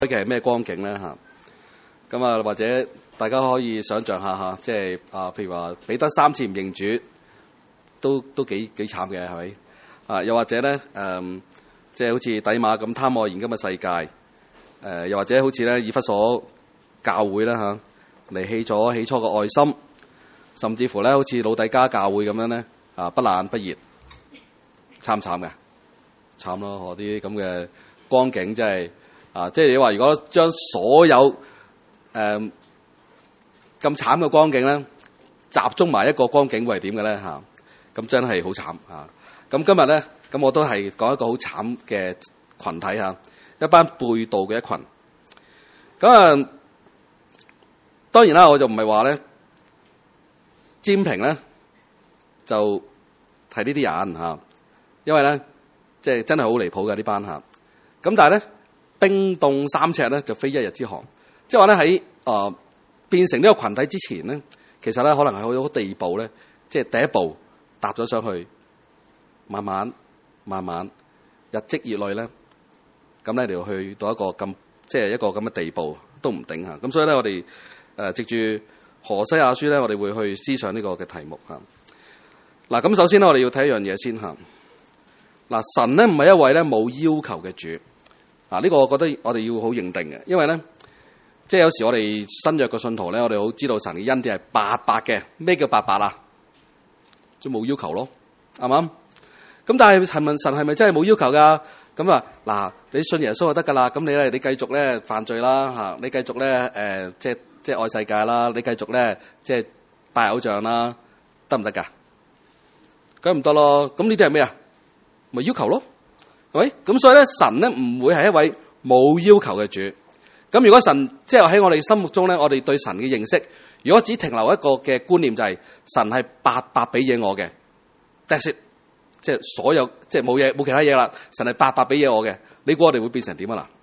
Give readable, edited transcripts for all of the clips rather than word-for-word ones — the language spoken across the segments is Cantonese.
嘅係咩光景咧嚇？咁啊，或者大家可以想像下嚇，即係譬如話彼得3次唔認主，都幾慘嘅係咪？啊，又或者咧即係好似底馬咁貪愛現今嘅世界，又或者好似咧以弗所教會啦嚇，離棄咗起初嘅愛心，甚至乎咧好似老底嘉教會咁樣咧不冷不熱，慘唔慘嘅？慘咯！啲咁嘅光景真係即係你話如果將所有咁慘嘅光景咧集中埋一個光景會係點嘅咧嚇？咁真係好慘嚇！咁今日咧咁我都係講一個好慘嘅群體嚇，一班背道嘅一群。咁當然啦，我就唔係話咧占平咧就係呢啲人嚇，因為咧即係真係好離譜嘅呢班嚇。咁但係咧冰凍3尺咧就非一日之寒，即係話咧喺變成呢個群體之前咧，其實咧可能係去到個地步咧，即係第一步踏咗上去，慢慢日積月累咧，咁咧就去到一個咁即係一個咁嘅地步都唔定嚇。咁所以咧我哋藉住何西阿書咧，我哋會去思想呢個嘅題目嚇。嗱，咁首先咧我哋要睇一樣嘢先嚇。嗱，神咧唔係一位咧冇要求嘅主。呢個我覺得我哋要好認定嘅，因為咧即係有時我哋新約嘅信徒咧，我哋好知道神嘅恩典係白白嘅。咩叫白白啊？即係冇要求咯，啱唔啱？咁但係問神係咪真係冇要求㗎？咁嗱，你信耶穌就得㗎啦。咁你繼續咧犯罪啦嚇，你繼續咧即係愛世界啦，你繼續咧即係拜偶像啦，得唔得㗎？梗唔得咯。咁呢啲係咩啊？咪要求咯，係咪？咁所以咧，神咧唔會係一位冇要求嘅主。咁如果神即係喺我哋心目中咧，我哋對神嘅認識，如果只停留一個嘅觀念就係神係白白俾嘢我嘅，that's it，即係所有即係冇其他嘢啦。神係白白俾嘢我嘅，你估我哋會變成點啊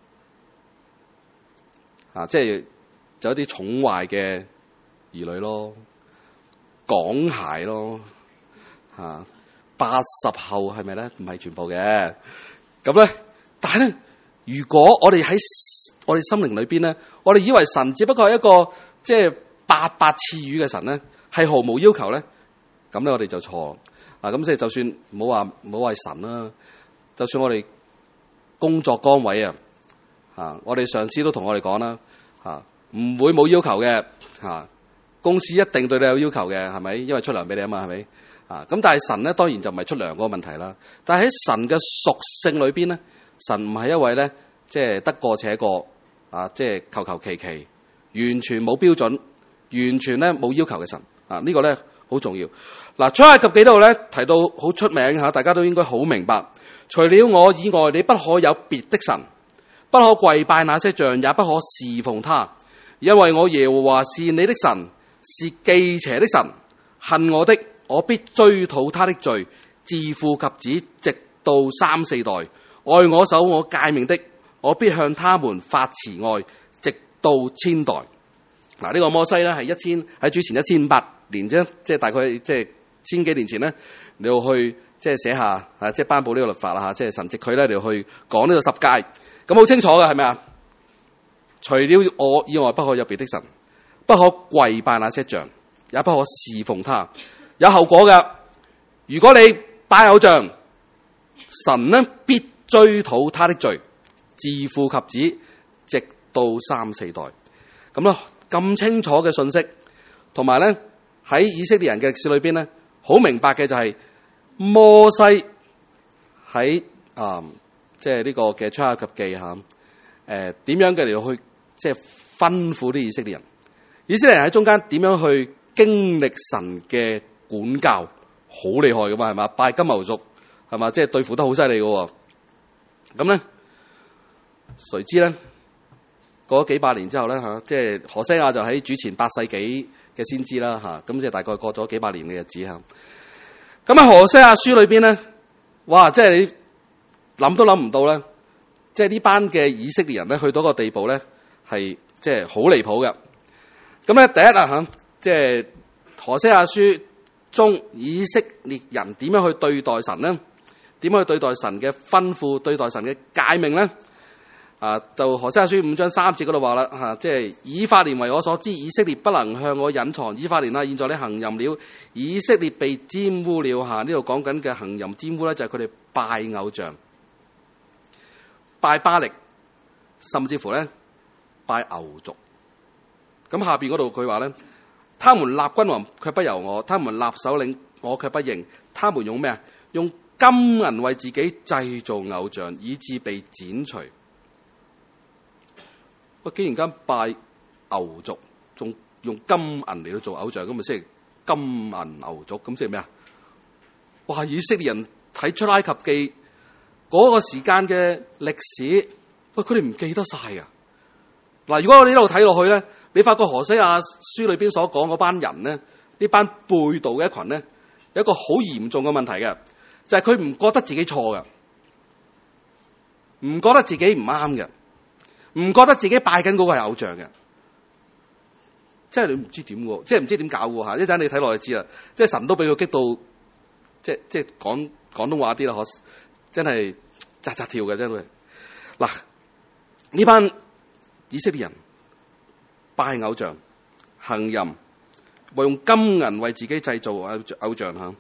嗱？即係就一啲寵壞嘅兒女咯，港孩咯，80後係咪咧？唔係全部嘅。咁咧，但係咧，如果我哋喺我哋心靈裏邊咧，我哋以為神只不過係一個即係白白賜予嘅神咧，係毫無要求咧，咁咧我哋就錯。咁即係就算唔好話神啦，就算我哋工作崗位我哋上司都同我哋講啦，唔會冇要求嘅，公司一定對你有要求嘅，係咪？因為出糧俾你啊嘛，係咪？咁但係神咧當然就唔係出糧嗰個問題啦。但係喺神嘅屬性裏邊咧，神唔係一位咧即係得過且過即係求其，完全冇標準，完全咧冇要求嘅神。呢個咧好重要。嗱，出埃及記度咧提到好出名大家都應該好明白。除了我以外，你不可有別的神，不可跪拜那些像，也不可侍奉他，因為我耶和華是你的神，是忌邪的神，恨我的，我必追討他的罪，自父及子，直到3、4代。愛我守我誡命的，我必向他們發慈愛，直到千代。嗱，呢個摩西咧係喺主前1500年啫，即係大概即係1000幾年前咧，你要去即係寫下即係頒布呢個律法啦，即係神藉佢咧你要去講呢個10誡，咁好清楚嘅係咪啊？除了我以外，不可有別的神，不可跪拜那些像，也不可侍奉他，有後果嘅。如果你拜偶像，神呢必追討他的罪，自父及子，直到3、4代。咁咯，咁清楚嘅信息，同埋咧喺以色列人嘅歷史裏邊咧，好明白嘅就係摩西喺即係呢個嘅出埃及記點樣嘅嚟到去即係吩咐啲以色列人。以色列人喺中間點樣去經歷神嘅管教，好厲害噶嘛，係嘛？拜金牛犢係嘛？即係對付得好犀利噶。咁咧，誰知咧過咗幾百年之後咧即係何西阿就喺主前8世紀嘅先知啦咁即係大概過咗幾百年嘅日子咁喺何西阿書裏邊咧，哇！即係你諗都諗唔到咧，即係呢班嘅以色列人咧去到個地步咧，係即係好離譜嘅。咁咧第一即係何西阿書中以色列人點樣去對待神咧？點樣去對待神嘅吩咐、對待神嘅誡命咧？ 就何西阿書5章3節嗰度話啦，即係以法蓮為我所知，以色列不能向我隱藏。以法蓮現在你行淫了，以色列被玷污了。呢度講緊嘅行淫玷污咧，就係佢哋拜偶像、拜巴力，甚至乎咧拜牛犢。咁下邊嗰度佢話咧，他們立君王卻不由我，他們立首領我卻不認。他們用咩啊？用金銀為自己製造偶像，以致被剪除。既然間拜牛犢，仲用金銀嚟到做偶像，咁咪即係金銀牛犢，咁即係咩啊？哇！以色列人睇出埃及記嗰個時間嘅歷史，喂，佢哋唔記得晒噶。嗱，如果我哋一路睇落去咧，你發覺何西阿書裏邊所講嗰班人咧，呢班背道嘅一群咧，有一個好嚴重嘅問題嘅，就係佢唔覺得自己錯嘅，唔覺得自己唔啱嘅。唔覺得自己拜緊嗰個係偶像嘅，即係你唔知點喎，即係唔知點搞喎嚇。一陣你睇落去知啦，即係神都俾佢激到，即係講廣東話啲啦，真係扎扎跳嘅真係。嗱，呢班以色列人拜偶像、行淫，為用金銀為自己製造偶像嚇，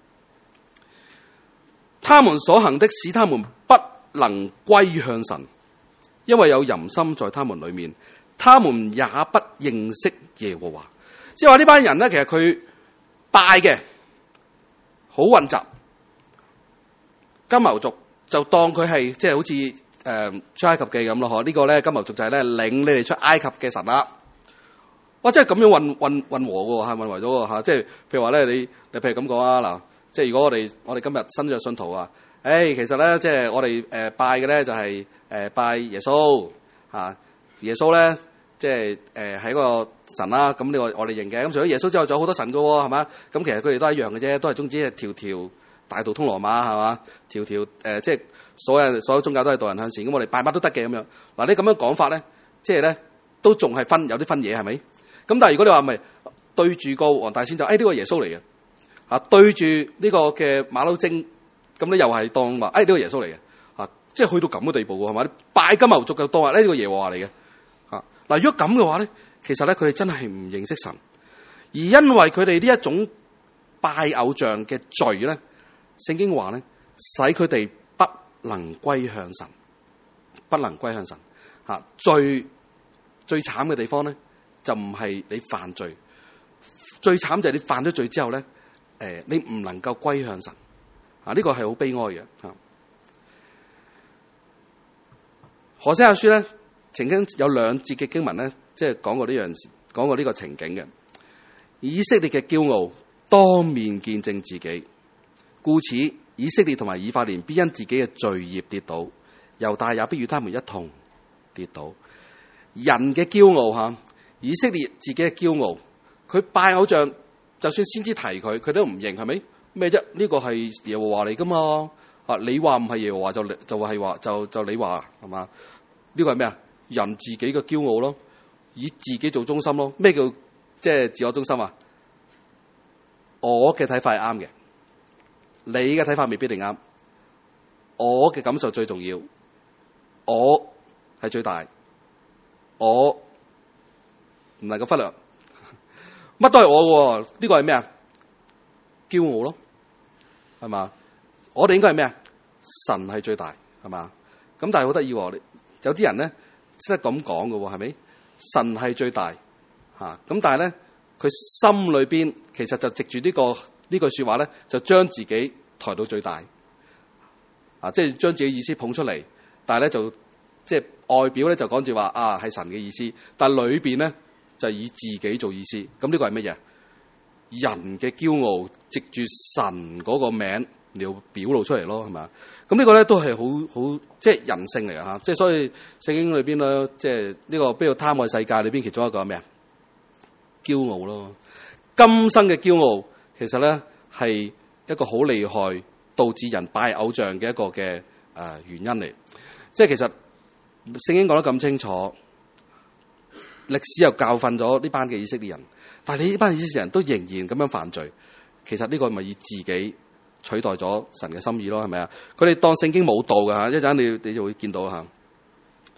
他們所行的使他們不能歸向神。因為有淫心在他們裏面，他們也不認識耶和華。即係話呢班人咧，其實佢拜嘅好混雜，金牛犢就當佢係即係好似出埃及記咁咯，嗬？呢個咧金牛犢就係咧領你哋出埃及嘅神啦。哇！即係咁樣混和嘅喎，混為咗喎嚇。即係譬如話咧，你譬如咁講啊嗱，即係如果我哋今日新約信徒啊。其實咧，即係我哋拜嘅咧，就係拜耶穌嚇。耶穌咧，即係係一個神啦。咁呢個我哋認嘅。咁除咗耶穌之外，仲有好多神噶喎，係嘛？咁其實佢哋都係一樣嘅啫，都係總之係條條大道通羅馬，係嘛？條條即係所有宗教都係導人向善。咁我哋拜乜都得嘅咁樣。嗱，你咁樣講法咧，即係咧都仲係有啲分嘢係咪？咁但係如果你話咪對住個黃大仙就呢個耶穌嚟嘅嚇，對住呢個嘅馬騮精。咁你又係當話，呢個耶穌嚟嘅，即係去到咁嘅地步喎，係嘛？拜金牛犢就當話呢個耶和華嚟嘅，嗱，如果咁嘅話咧，其實咧佢哋真係唔認識神，而因為佢哋呢一種拜偶像嘅罪咧，聖經話咧，使佢哋不能歸向神，不能歸向神，最慘嘅地方咧，就唔係你犯罪，最慘就係你犯咗罪之後咧，你唔能夠歸向神。呢個係好悲哀嘅。何西阿書咧，曾經有2節嘅經文咧，即係講過呢個情景嘅。以色列嘅驕傲當面見證自己，故此以色列同埋以法蓮必因自己嘅罪孽跌倒，猶大也必與他們一同跌倒。人嘅驕傲以色列自己嘅驕傲，佢拜偶像，就算先知提佢都唔認，係咪？咩啫？呢個係耶和華嚟噶嘛？你話唔係耶和華就係話就你話係嘛？呢個係咩啊？人自己嘅驕傲咯，以自己做中心咯。咩叫即係自我中心啊？我嘅睇法係啱嘅，你嘅睇法未必定啱。我嘅感受最重要，我係最大，我唔能夠忽略，乜都係我嘅。呢個係咩啊？驕傲咯。係嘛？我哋應該係咩啊？神係最大，係嘛？咁但係好得意喎，有啲人咧識得咁講嘅喎，係咪？神係最大嚇，咁但係咧，佢心裏邊其實就藉住呢句説話咧，就將自己抬到最大，即係將自己意思捧出嚟，但係咧就即係外表咧就講住話係神嘅意思，但係裏邊咧就以自己做意思。咁呢個係乜嘢？人嘅驕傲，藉住神嗰個名嚟表露出嚟咯，係嘛？咁呢個咧都係好即係人性嚟嚇，即係所以聖經裏邊咧，即係呢個比較貪愛世界裏邊其中一個係咩啊？驕傲咯，今生嘅驕傲其實咧係一個好厲害導致人拜偶像嘅一個嘅原因嚟。即係其實聖經講得咁清楚，歷史又教訓咗呢班嘅以色列人。但係你呢班以色列人都仍然咁樣犯罪，其實呢個咪以自己取代咗神嘅心意咯，係咪啊？佢哋當聖經冇道㗎嚇，一陣你就會見到嚇。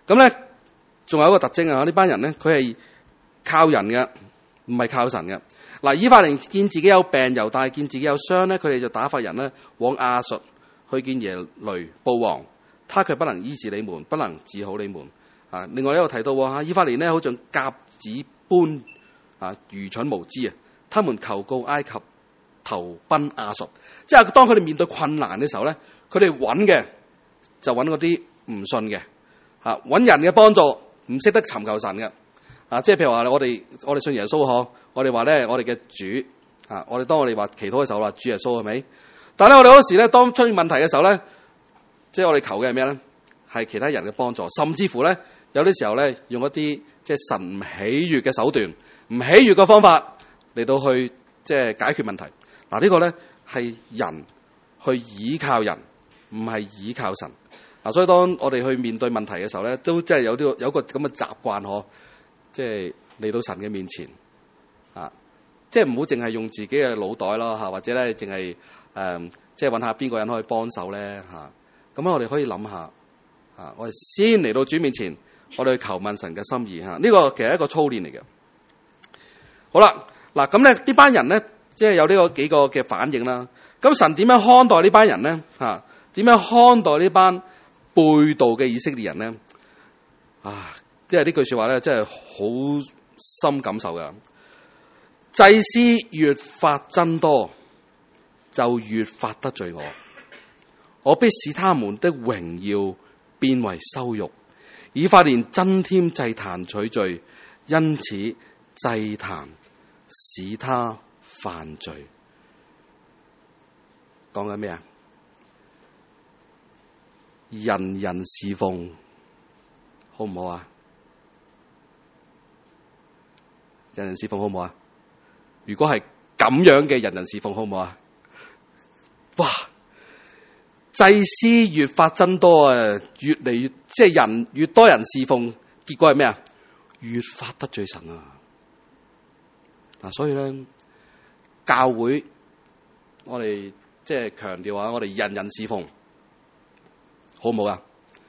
咁咧，仲有一個特徵啊！呢班人咧，佢係靠人嘅，唔係靠神嘅。嗱，以法蓮見自己有病，猶大見自己有傷咧，佢哋就打發人咧往亞述去見耶雷布王，他卻不能醫治你們，不能治好你們。啊，另外一個提到以法蓮咧，好像鴿子般愚蠢無知啊！他們求告埃及，投奔亞述。即係當佢哋面對困難嘅時候咧，佢哋揾嘅就揾嗰啲唔信嘅，揾人嘅幫助，唔識得尋求神嘅。即係譬如話我哋信耶穌嗬，我哋話咧我哋嘅主我哋當我哋話祈禱嘅時候話主耶穌係咪？但係咧我哋嗰時咧當出現問題嘅時候咧，即係我哋求嘅係咩咧？係其他人嘅幫助，甚至乎咧有啲時候咧用一啲即係神唔喜悅嘅手段、唔喜悅嘅方法嚟到去即係解決問題。呢個咧係人去倚靠人，唔係倚靠神。所以當我哋去面對問題嘅時候咧，都即係有個咁嘅習慣嗬，即係嚟到神嘅面前即係唔好淨係用自己嘅腦袋咯或者咧淨係即係揾下邊個人可以幫手咧咁我哋可以諗下我哋先嚟到主面前，我哋去求問神嘅心意呢個其實係一個操練嚟嘅。好啦，嗱咁咧呢班人咧即係有呢個幾個嘅反應啦。咁神點樣看待呢班人咧點樣看待呢班背道嘅以色列人咧？即係呢句說話咧，真係好深感受噶。祭司越發增多，就越發得罪我。我必使他們的榮耀變為羞辱。以法蓮增添祭壇取罪，因此祭壇使他犯罪。講緊咩啊？人人侍奉好唔好啊？人人侍奉好唔好啊？如果係咁樣嘅人人侍奉好唔好啊？哇！祭司越發增多越嚟越即係人越多人侍奉，結果係咩啊？越發得罪神所以咧教會我哋即係強調我哋人人侍奉好唔好啊？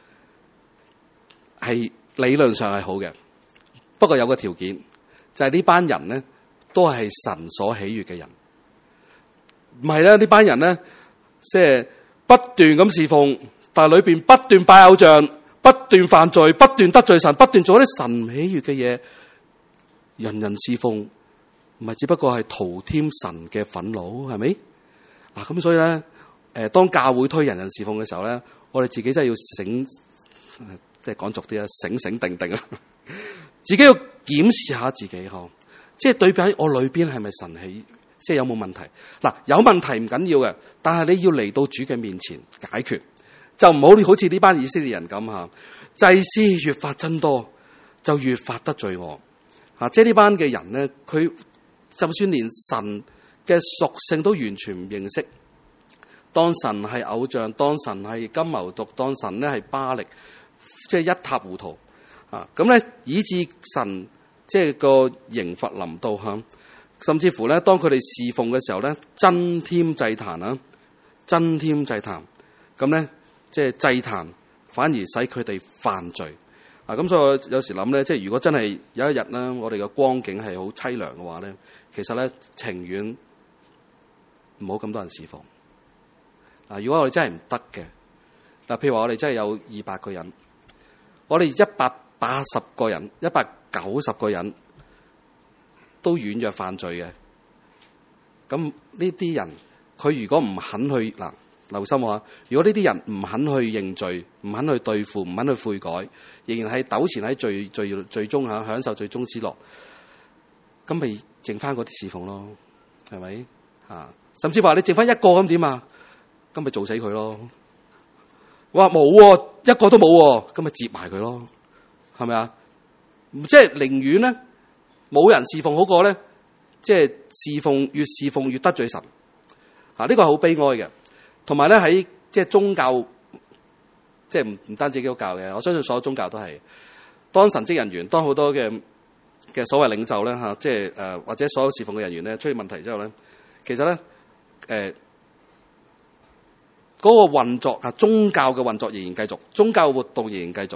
係理論上係好嘅，不過有個條件，就係呢班人咧都係神所喜悅嘅人，唔係咧呢班人咧即係不斷咁侍奉，但係裏邊不斷拜偶像，不斷犯罪，不斷得罪神，不斷做啲神唔喜悅嘅嘢。人人侍奉唔係只不過係徒添神嘅憤怒，係咪？咁所以咧當教會推人人侍奉嘅時候咧，我哋自己真係要醒，即係講俗啲醒醒定定自己要檢視下自己即係對比喺我裏邊係咪神喜，即係有冇問題？有問題唔緊要嘅，但係你要嚟到主嘅面前解決，就唔好似呢班以色列人咁祭司越發增多，就越發得罪我即係呢班嘅人咧，佢就算連神嘅屬性都完全唔認識，當神係偶像，當神係金牛犢，當神咧係巴力，即係一塌糊塗咁咧，以致神即係個刑罰臨到甚至乎咧，當佢哋侍奉嘅時候咧，增添祭壇增添祭壇，咁咧即係祭壇反而使佢哋犯罪咁所以我有時諗咧，即係如果真係有一日咧，我哋嘅光景係好淒涼嘅話咧，其實咧情願唔好咁多人侍奉如果我哋真係唔得嘅譬如話我哋真係有200個人，我哋180個人、190個人都軟弱犯罪嘅，咁呢啲人佢如果唔肯去留心如果呢啲人唔肯去認罪，唔肯去對付，唔肯去悔改，仍然係糾纏喺罪中享受罪中之樂，咁咪剩翻嗰啲侍奉咯，係咪甚至話你剩翻一個咁點咁咪做死佢咯？哇冇一個都冇咁咪接埋佢咯，係咪即係寧願咧冇人侍奉好過咧，即係侍奉越得罪神呢個係好悲哀嘅。同埋咧喺即係宗教，即係唔單止基督教嘅，我相信所有宗教都係。當神職人員，當好多嘅所謂領袖咧即係或者所有侍奉嘅人員咧出現問題之後咧，其實咧嗰個運作宗教嘅運作仍然繼續，宗教活動仍然繼續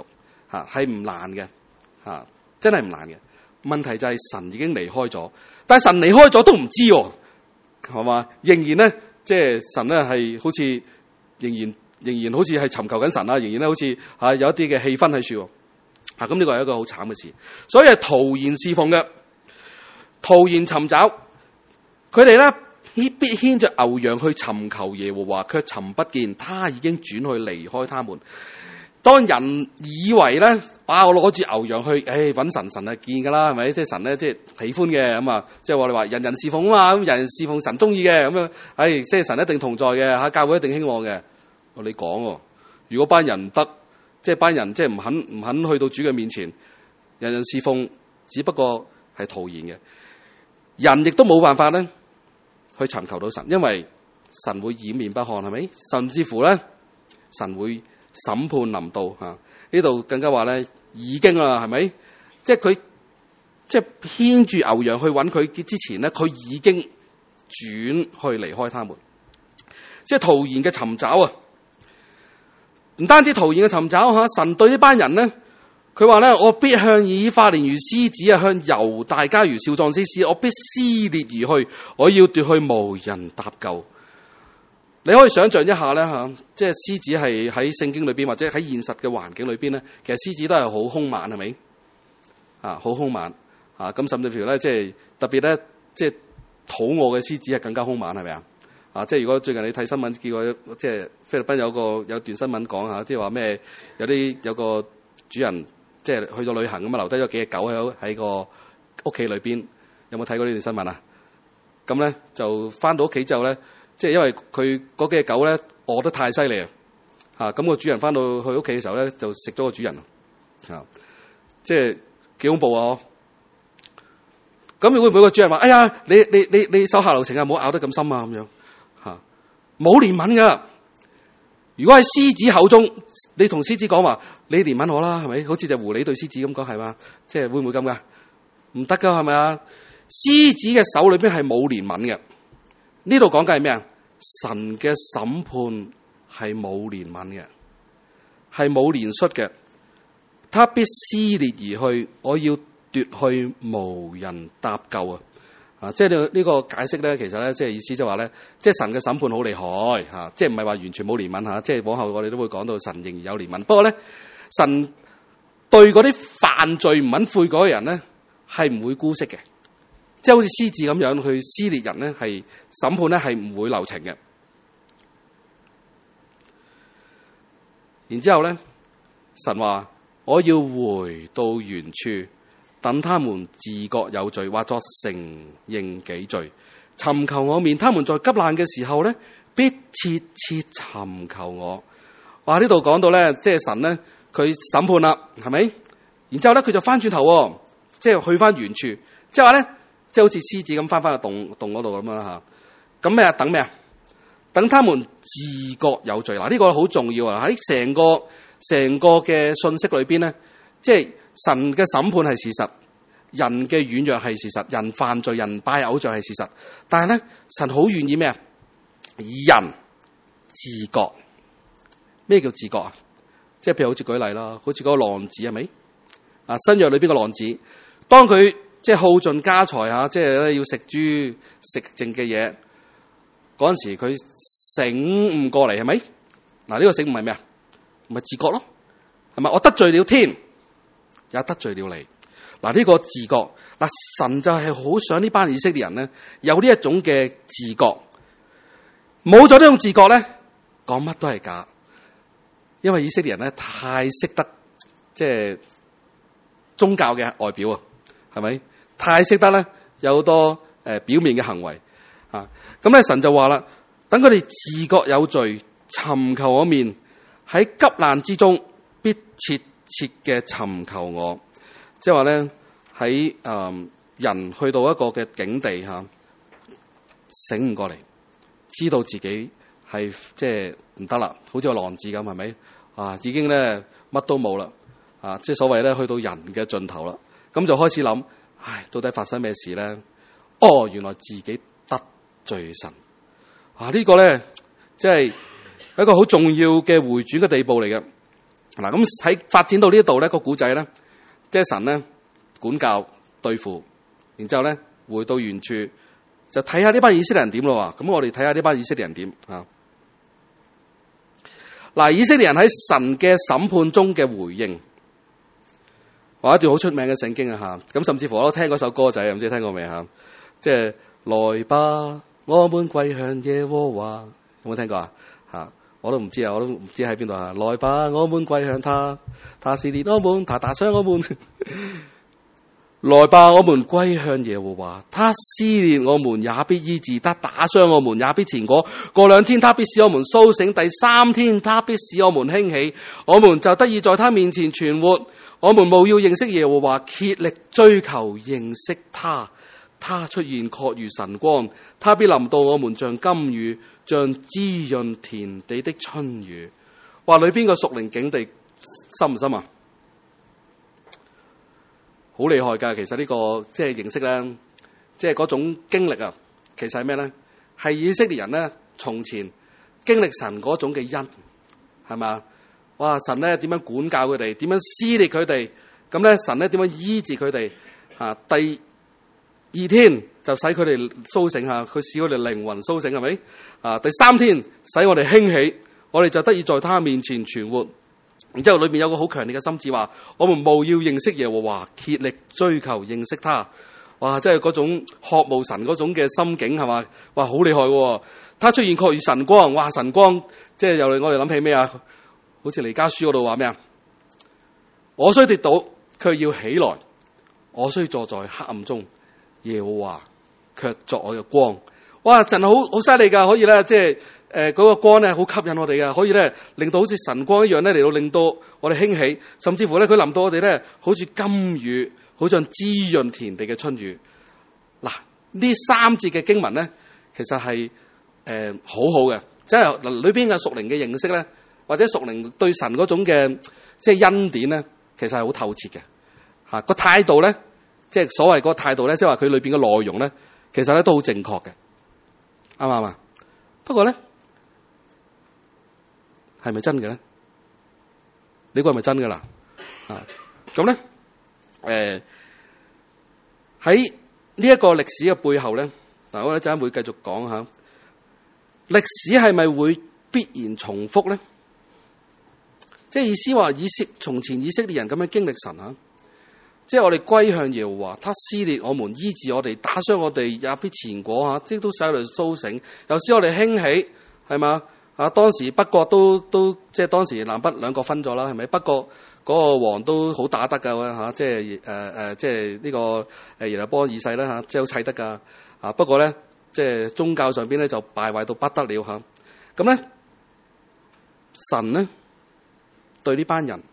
係唔難嘅真係唔難嘅。問題就係神已經離開咗，但係神離開咗都唔知喎，係嘛？仍然咧，即係神咧係好似仍然好似係尋求緊神啦，仍然咧好似有一啲嘅氣氛喺處。咁呢個係一個好慘嘅事，所以係徒然侍奉嘅，徒然尋找。佢哋咧必牽着牛羊去尋求耶和華，卻尋不見，他已經轉去離開他們。當人以為咧，我攞住牛羊去，搵神，神係見噶啦，係咪？即係神咧，即係喜歡嘅咁啊！即係我哋話人人侍奉啊嘛，咁人人侍奉神中意嘅咁樣，即係神一定同在嘅，教會一定興旺嘅。你講，如果班人唔得，即係班人即係唔肯去到主嘅面前，人人侍奉，只不過係徒然嘅。人亦都冇辦法咧去尋求到神，因為神會掩面不看，係咪？甚至乎咧，神會審判臨到吓，呢度更加話咧已經啦，係咪？即係佢即係牽住牛羊去揾佢之前咧，佢已經轉去離開他們，即係徒然嘅尋找啊！唔單止徒然嘅尋找吓，神對呢班人咧，佢話咧：我必向以法蓮如獅子啊，向猶大家如少壯之獅，我必撕裂而去，我要奪去無人搭救。你可以想象一下咧吓，即係獅子係喺聖經裏邊或者喺現實嘅環境裏邊咧，其實獅子都係好兇猛，係咪？好兇猛咁甚至乎咧，即係特別咧，即係肚餓嘅獅子係更加兇猛，係咪啊？即係如果最近你睇新聞，見過即係菲律賓有段新聞講下，即係話咩？有個主人即係去咗旅行咁啊，留低咗幾隻狗喺個屋企裏邊。有冇睇過呢段新聞啊？咁咧就翻到屋企之後咧。即係因為佢嗰幾隻狗咧餓得太犀利啊！咁個主人翻到去屋企嘅時候咧，就食咗個主人即係幾恐怖啊！咁會唔會個主人話：哎呀，你手下留情啊，唔好咬得咁深啊！咁樣冇憐憫噶。如果喺獅子口中，你同獅子講話，你憐憫我啦，係咪？好似隻狐狸對獅子咁講，係嘛？即係會唔會咁噶？唔得噶，係咪啊？獅子嘅手裏邊係冇憐憫嘅。呢度講緊係咩啊？神嘅審判係冇憐憫嘅，係冇憐恤嘅。他必撕裂而去，我要奪去無人搭救啊！即係呢個解釋咧，其實咧即係意思就話咧，即係神嘅審判好厲害吓，即係唔係話完全冇憐憫吓，即係往後我哋都會講到神仍然有憐憫。不過咧，神對嗰啲犯罪唔肯悔改嘅人咧，係唔會姑息嘅。即係好似獅子咁樣去撕裂人咧，係審判咧係唔會留情嘅。然之後咧，神話我要回到原處，等他們自覺有罪，或作承認己罪，尋求我面。他們在急難嘅時候咧，必切切尋求我。哇！呢度講到咧，即係神咧，佢審判啦，係咪？然之後咧，佢就翻轉頭，即係去翻原處，即係話咧。即係好似獅子咁翻個洞嗰度咁樣吓，咁咩啊？等咩啊？等他們自覺有罪。嗱，呢個好重要啊！喺成個嘅信息裏邊咧，即係神嘅審判係事實，人嘅軟弱係事實，人犯罪、人拜偶像係事實。但係咧，神好願意咩啊？人自覺。咩叫自覺啊？即係譬如好似舉例啦，好似嗰個浪子係咪？新約裏邊個浪子，當佢即係耗盡家財吓，即係咧要食豬食剩嘅嘢嗰陣時，佢醒悟過嚟係咪？嗱，呢個醒悟係咩啊？咪自覺咯，係咪？我得罪了天，也得罪了你。嗱，呢個自覺，嗱，神就係好想呢班以色列人咧有呢一種嘅自覺，冇咗呢種自覺咧，講乜都係假。因為以色列人咧太識得即係宗教嘅外表啊，係咪？太識得咧有好多表面嘅行為啊，咁咧神就話啦，等佢哋自覺有罪，尋求我面，喺急難之中必切切嘅尋求我。即係話咧喺人去到一個嘅境地吓，醒唔過嚟，知道自己係即係唔得啦，好似個浪子咁，係咪啊？已經咧乜都冇啦啊！即係所謂咧去到人嘅盡頭啦，咁就開始諗。唉，到底發生咩事咧？哦，原來自己得罪神啊！呢個咧，即係一個好重要嘅回轉嘅地步嚟嘅。 嗱，咁喺發展到呢度咧，個古仔咧，即係神咧管教對付，然之後咧回到原處，就睇下呢班以色列人點咯。咁我哋睇下呢班以色列人點啊。嗱，以色列人喺神嘅審判中嘅回應，話一段好出名嘅聖經啊吓。咁甚至乎我都聽嗰首歌仔，唔知聽過未吓？即係來吧，我們歸向耶和華，有冇聽過啊？吓，我都唔知啊，我都唔知喺邊度啊。來吧，我們歸向他，他試煉我們，他打傷我們。來吧，我們歸向耶和華，他試煉我們也必醫治，他打傷我們也必前果。過2天他必使我們甦醒，第3天他必使我們興起，我們就得以在他面前存活。我們務要認識耶和華，竭力追求認識他。他出現確如晨光，他必臨到我們像甘雨，像滋潤田地的春雨。話裏邊個屬靈境地深唔深啊？好厲害噶！其實呢個即係認識咧，即係嗰種經歷啊，其實係咩咧？係以色列人咧從前經歷神嗰種嘅恩，係嘛？哇！神咧點樣管教佢哋，點樣撕裂佢哋，咁咧神咧點樣醫治佢哋？第2天就使佢哋甦醒下，佢使佢哋靈魂甦醒，係咪？第3天使我哋興起，我哋就得以在他面前存活。然之後裏面有個好強烈嘅心志話，我們務要認識耶和華，竭力追求認識他。哇！即係嗰種渴慕神嗰種嘅心境，係嘛？哇！好厲害喎！他出現確如晨光，哇！晨光即係又令我哋諗起咩啊？好似彌迦書嗰度話咩啊？我雖跌倒，卻要起來；我雖坐在黑暗中，耶和華卻作我嘅光。哇！神好犀利噶，可以咧，即係嗰個光咧，好吸引我哋噶，可以咧令到好似晨光一樣咧，嚟到令到我哋興起，甚至乎咧佢臨到我哋咧，好似甘雨，好像滋潤田地嘅春雨。嗱，呢3節嘅經文咧，其實係好好嘅，即係裏邊嘅屬靈嘅認識咧，或者屬靈對神嗰種嘅即係恩典咧，其實係好透徹嘅。吓，個態度咧，即係所謂個態度咧，即係話佢裏邊嘅內容咧，其實咧都好正確嘅。啱唔啱啊？不過咧，係咪真嘅咧？呢個係咪真噶啦？咁咧，喺呢一個歷史嘅背後咧，嗱，我一陣會繼續講下，歷史係咪會必然重複咧？即係意思話，從前以色列人咁樣經歷神啊，即係我哋歸向耶和華，他撕裂我們，醫治我哋，打傷我哋，也必前果吓，即都使我哋甦醒，又使我哋興起，係嘛？當時北國都即係當時南北兩國分咗啦，係咪？北國嗰個王都好打得噶吓，即係即係呢個耶羅波二世啦吓，即係好砌得噶。不過咧，即係宗教上邊咧就敗壞到不得了吓。咁咧，神咧對呢班人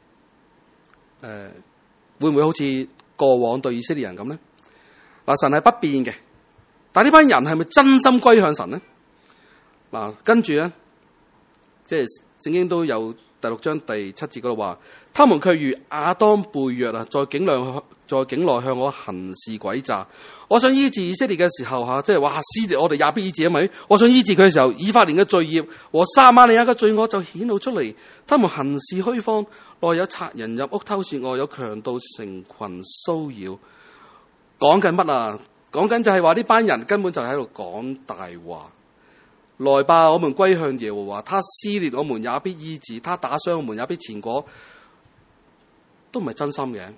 會唔會好似過往對以色列人咁咧？嗱，神係不變嘅，但係呢班人係咪真心歸向神咧？嗱，跟住咧，即係聖經都有第6章第7節嗰度話，他們卻如亞當背約啊，在境內向我行事詭詐。我想醫治以色列嘅時候吓，即係話撕裂我哋也必醫治，係咪？我想醫治佢嘅時候，以法蓮嘅罪孽和撒瑪利亞嘅罪惡就顯露出嚟。他們行事虛謊，內有賊人入屋偷竊，外有強盜成群騷擾。講緊乜啊？講緊就係話呢班人根本就喺度講大話。來吧，我們歸向耶和華，他撕裂我們也必醫治，他打傷我們也必前果，都唔係真心嘅。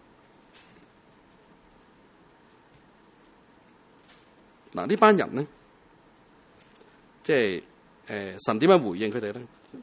嗱，呢班人咧，即係神點樣回應佢哋咧？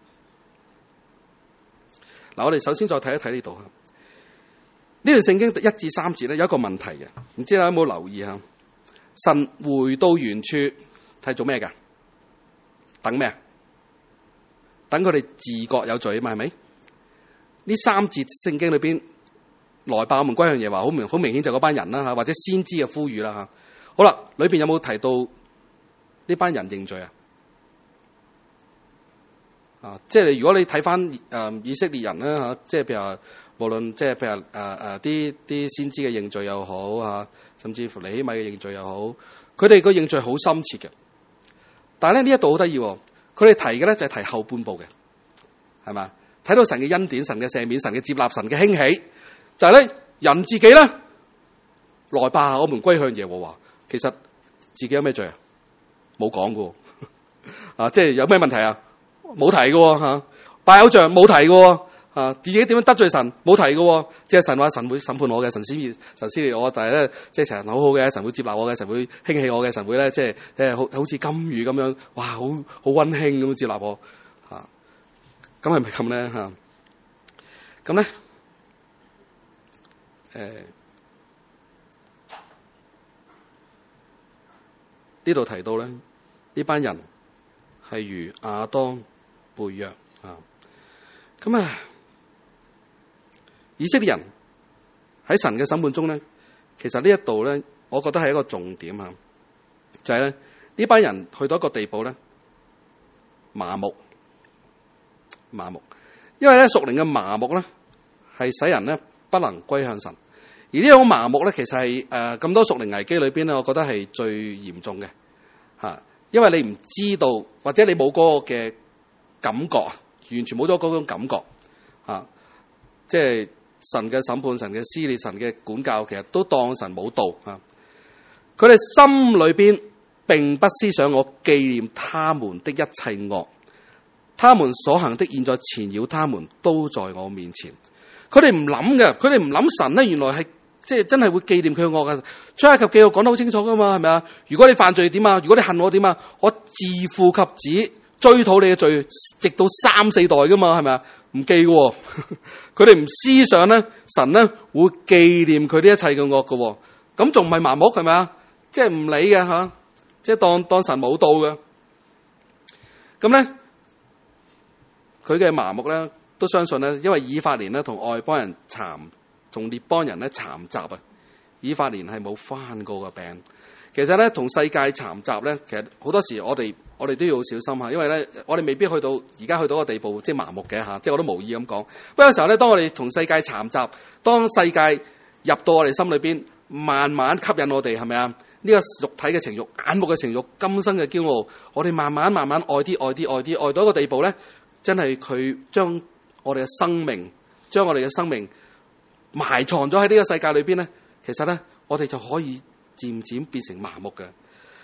嗱，我哋首先再睇一睇呢度吓，呢段聖經1至3節咧有一個問題嘅，唔知你有冇留意吓？神回到原處係做咩噶？等咩啊？等佢哋自覺有罪啊嘛，係咪？呢3節聖經裏邊，來吧，我們歸向耶和華，好明顯就嗰班人啦吓，或者先知嘅呼籲啦吓。好啦，裏邊有冇提到呢班人認罪啊？即係如果你睇翻以色列人咧吓，即係譬如話無論即係譬如啲先知嘅認罪又好吓，甚至乎尼希米嘅認罪又好，佢哋個認罪好深切嘅。但係咧呢一度好得意，佢哋提嘅咧就係提後半部嘅，係嘛？ 睇到神嘅恩典、神嘅赦免、神嘅接納、神嘅興起，就係咧人自己咧來吧，我們歸向耶和華。其實自己有咩罪啊？冇講嘅啊，即係有咩問題啊？冇提嘅吓，拜偶像冇提嘅啊，自己點樣得罪神冇提嘅，即係神話神會審判我嘅，神施烈我，但係咧即係神好好嘅，神會接納我嘅，神會興起我嘅，神會咧即係好似金魚咁樣，哇，好溫馨咁接納我吓，咁係咪咁咧吓？咁咧呢度提到咧，呢班人係如亞當背約啊，咁啊，以色列人喺神嘅審判中咧，其實呢一度咧，我覺得係一個重點啊，就係咧呢班人去到一個地步咧，麻木，因為咧屬靈嘅麻木咧，係使人咧不能歸向神。而呢種麻木咧，其實係咁多屬靈危機裏邊咧，我覺得係最嚴重嘅嚇，因為你唔知道或者你冇嗰個嘅感覺，完全冇咗嗰種感覺嚇，即係神嘅審判、神嘅施烈、神嘅管教，其實都當神冇到嚇。佢哋心裏邊並不思想我紀念他們的一切惡，他們所行的現在纏繞他們，都在我面前。佢哋唔諗嘅，佢哋唔諗神咧，原來係即係真係會紀念佢嘅惡嘅。出埃及記我講得好清楚噶嘛，係咪啊？如果你犯罪點啊？如果你恨我點啊？我自父及子追討你嘅罪，直到3、4代噶嘛，係咪啊？唔記嘅，佢哋唔思想咧，神咧會紀念佢呢一切嘅惡嘅，咁仲唔係麻木係咪啊？即係唔理嘅吓，即係當神冇到嘅。咁咧，佢嘅麻木咧。都相信咧，因為以法蓮咧同外邦人同列邦人咧摻雜啊，以法蓮係冇翻過個餅。其實咧同世界摻雜咧，其實好多時我哋都要小心吓，因為咧我哋未必去到而家去到個地步，即係麻木嘅吓，即係我都無意咁講。不過有時候咧，當我哋同世界摻雜，當世界入到我哋心裏邊，慢慢吸引我哋，係咪啊？呢個肉體嘅情慾、眼目嘅情慾、今生嘅驕傲，我哋慢慢愛啲，愛到一個地步咧，真係佢將我哋嘅生命埋藏咗喺呢個世界裏邊咧，其實咧我哋就可以漸漸變成麻木嘅。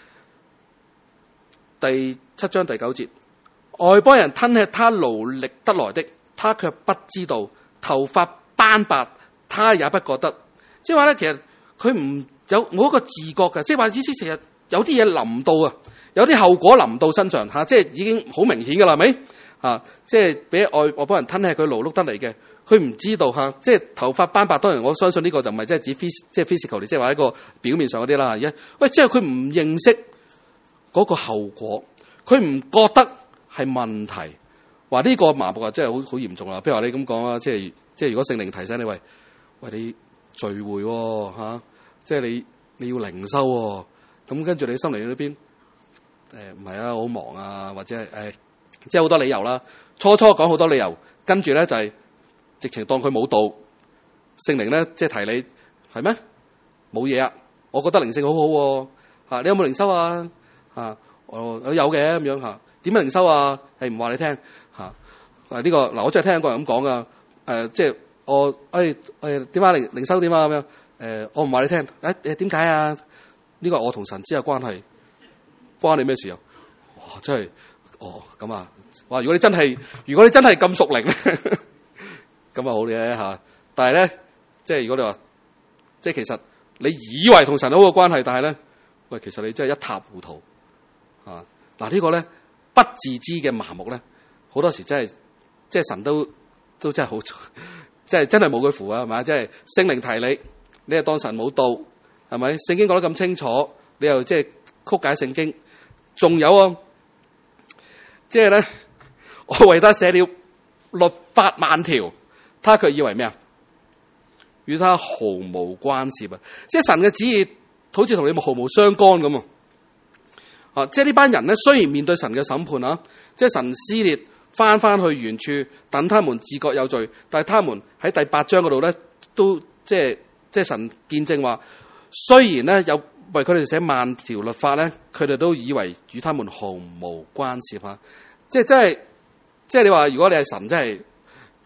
第7章第9節，外邦人吞吃他勞力得來的，他卻不知道；頭髮斑白，他也不覺得。即係話咧，其實佢冇一個自覺嘅，即係話意思成日有啲嘢臨到啊，有啲後果臨到身上吓，即係已經好明顯噶啦，係咪？即係俾外邦人吞吃佢勞碌得嚟嘅，佢唔知道吓，即係頭髮斑白。當然我相信呢個就唔係即係指即係 physical， 即係話一個表面上嗰啲啦。喂，即係佢唔認識嗰個後果，佢唔覺得係問題。話呢個麻木啊，真係好嚴重啦。譬如話你咁講啊，即係如果聖靈提醒你，喂你聚會吓，即係你要靈修喎，咁跟住你心靈裏邊唔係啊，我好忙啊，或者係即係好多理由啦。初講好多理由，跟住咧就係直情當佢冇到。聖靈咧即係提你係咩？冇嘢啊！我覺得靈性好好吓，你有冇靈修啊？吓，我有嘅咁樣吓。點樣靈修啊？係唔話你聽吓？呢個嗱，我真係聽一個人咁講噶。即係我點解靈修點啊？咁樣我唔話你聽。點解啊？呢個我同神之間關係，關你咩事啊？哇！真係咁啊！哇！如果你真係咁屬靈咧，咁啊好嘅吓。但係咧，即係如果你話，即係其實你以為同神好嘅關係，但係咧，喂，其實你真係一塌糊塗啊！嗱，呢個咧不自知嘅麻木咧，好多時真係，即係神都真係好，即係真係冇佢符啊，係咪？即係聖靈提你，你係當神冇到，係咪？聖經講得咁清楚，你又即係曲解聖經，仲有啊！即係咧，我為他寫了律法萬條，他卻以為咩啊？與他毫無關涉啊！即係神嘅旨意，好似同你毫無相干咁啊！即係呢班人咧，雖然面對神嘅審判啊，即係神撕裂翻去原處，等他們自覺有罪，但係他們喺第8章嗰度咧，都即係神見證話，雖然咧有為佢哋寫萬條律法咧，佢哋都以為與他們毫無關涉啊！即係你話，如果你係神，真係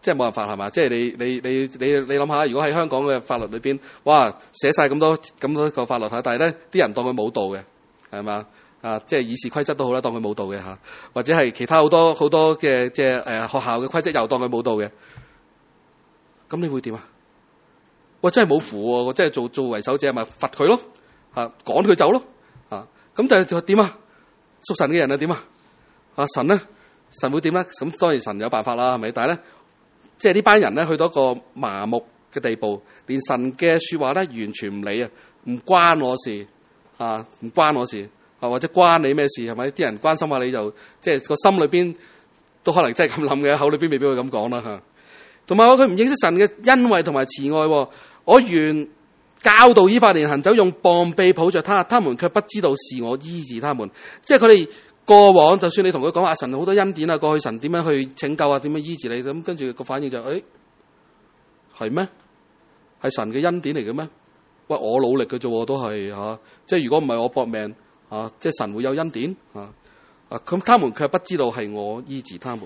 即係冇辦法係嘛？即係你諗下，如果喺香港嘅法律裏邊，哇寫晒咁多個法律嚇，但係咧啲人當佢冇道嘅，係嘛？即係議事規則都好啦，當佢冇道嘅嚇，或者係其他好多嘅即係學校嘅規則又當佢冇道嘅，咁你會點啊？哇！真係冇符喎，我真係做為首者咪罰佢咯嚇，趕佢走咯嚇。咁但係就點啊？屬神嘅人啊點啊？神咧，神會點咧？咁當然神有辦法啦，係咪？但係咧，即係呢班人咧去到一個麻木嘅地步，連神嘅説話咧完全唔理啊，唔關我事啊，唔關我事。或者關你咩事係咪？啲人關心下你就即係個心裏邊都可能真係咁諗嘅，口裏邊未必會咁講啦嚇。同埋佢唔認識神嘅恩惠同埋慈愛。我原教導以法蓮行走，用膀臂抱着他，他們卻不知道是我醫治他們。即係佢哋過往，就算你同佢講話神好多恩典啊，過去神點樣去拯救啊，點樣醫治你咁，跟住個反應就係咩？係神嘅恩典嚟嘅咩？喂，我努力嘅啫，都係嚇。即係如果唔係我搏命。即係神會有恩典咁他們卻不知道係我醫治他們。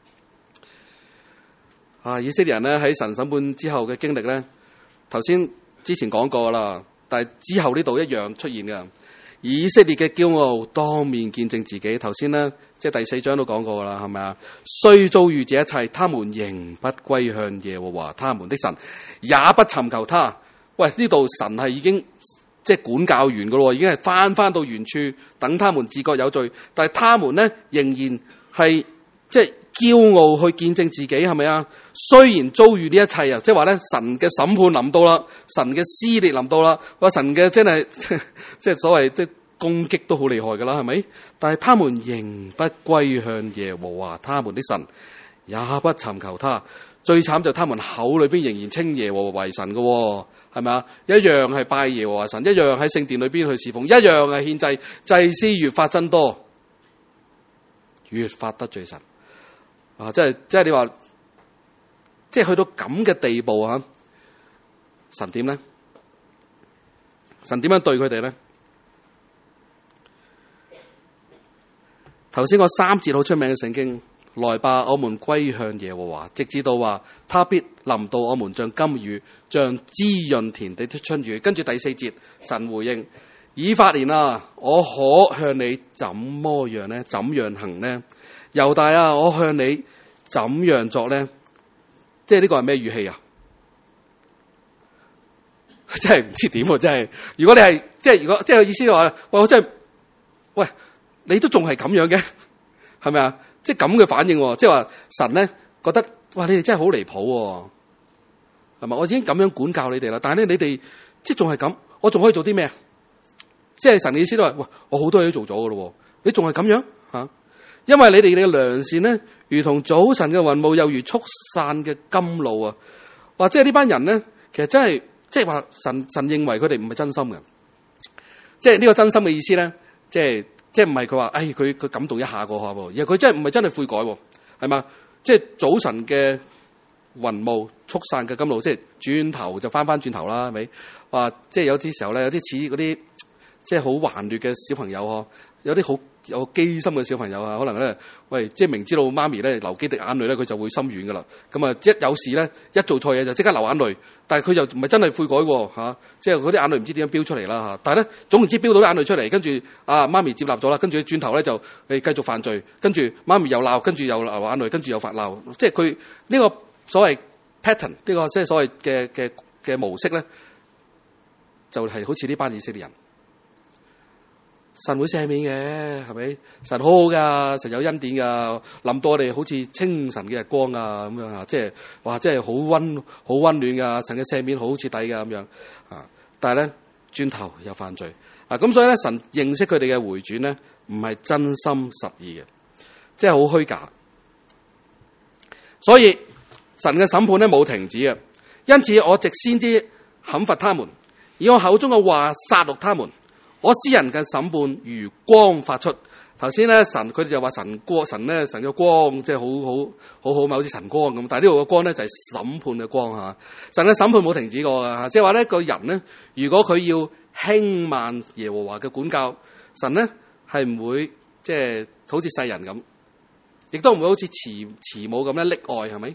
以色列人咧喺神審判之後嘅經歷咧，頭先之前講過啦，但係之後呢度一樣出現嘅。以色列嘅驕傲當面見證自己，頭先咧即係第4章都講過啦，係咪啊？雖遭遇這一切，他們仍不歸向耶和華他們的神，也不尋求他。喂，呢度神係已經。即係管教完噶咯，已經係翻到原處，等他們自覺有罪。但係他們咧仍然係即係驕傲去見證自己，係咪啊？雖然遭遇呢一切啊，即係話咧神嘅審判臨到啦，神嘅撕裂臨到啦，話神嘅真係即係所謂即係攻擊都好厲害噶啦，係咪？但係他們仍不歸向耶和華他們的神，也不尋求他。最慘就他們口裏邊仍然稱耶和華為神嘅，係咪啊？一樣係拜耶和華神，一樣喺聖殿裏邊去侍奉，一樣係獻祭，祭司越發增多，越發得罪神。即係你話，即係去到咁嘅地步啊！神點咧？神點樣對佢哋咧？頭先我3節好出名嘅聖經。來吧，我們歸向耶和華，直至到話他必臨到我們，像甘雨，像滋潤田地的春雨。跟住第4節，神回應以法蓮啊，我可向你怎麼樣呢？怎樣行呢？猶大啊，我向你怎樣作呢？即係呢個係咩語氣啊？真係唔知點喎！真係，如果你係即係如果即係意思話，我真係喂，你都仲係咁樣嘅，係咪啊？即係咁嘅反應，即係話神咧覺得，哇！你哋真係好離譜，係咪？我已經咁樣管教你哋啦，但係咧你哋即係仲係咁，我仲可以做啲咩啊？即係神嘅意思都話，喂，我好多嘢都做咗噶咯，你仲係咁樣吓？因為你哋嘅良善咧，如同早晨嘅雲霧，又如速散嘅甘露啊！或者係呢班人咧，其實真係即係話神認為佢哋唔係真心嘅，即係呢個真心嘅意思咧，即係唔係佢話，佢感動一下過下喎，而係佢真係唔係真係悔改喎，係嘛？即係早晨嘅雲霧速散嘅甘露，即係轉頭就翻轉頭啦，係咪？話即係有啲時候咧，有啲似嗰啲即係好頑劣嘅小朋友呵，有啲好有機心嘅小朋友啊，可能咧，喂，即係明知道媽咪咧流幾滴眼淚咧，佢就會心軟噶啦。咁啊，一有事咧，一做錯嘢就即刻流眼淚，但係佢又唔係真係悔改喎嚇，即係嗰啲眼淚唔知點樣飆出嚟啦嚇。但係咧，總言之飆到啲眼淚出嚟，跟住媽咪接納咗啦，跟住轉頭咧就繼續犯罪，跟住媽咪又鬧，跟住又流眼淚，跟住又發鬧，即係佢呢個所謂 pattern 呢個即係所謂嘅模式咧，就係好似呢班以色列人。神會赦免嘅，係咪？神好好噶，神有恩典噶，臨到我哋好似清晨嘅日光啊，咁樣啊，即係哇，即係好溫暖噶，神嘅赦免好徹底噶咁樣啊。但係咧，轉頭又犯罪啊，咁所以咧，神認識佢哋嘅回轉咧，唔係真心實意嘅，即係好虛假。所以神嘅審判咧冇停止嘅，因此我藉先知砍伐他們，以我口中嘅話殺戮他們。我施人嘅審判如光發出。頭先咧神佢哋就話神嘅光即係好嘛，好似晨光咁。但係呢度嘅光咧就係審判嘅光吓。神嘅審判冇停止過噶，即係話咧個人咧，如果佢要輕慢耶和華嘅管教，神咧係唔會即係好似世人咁，亦都唔會好似慈母咁咧溺愛，係咪？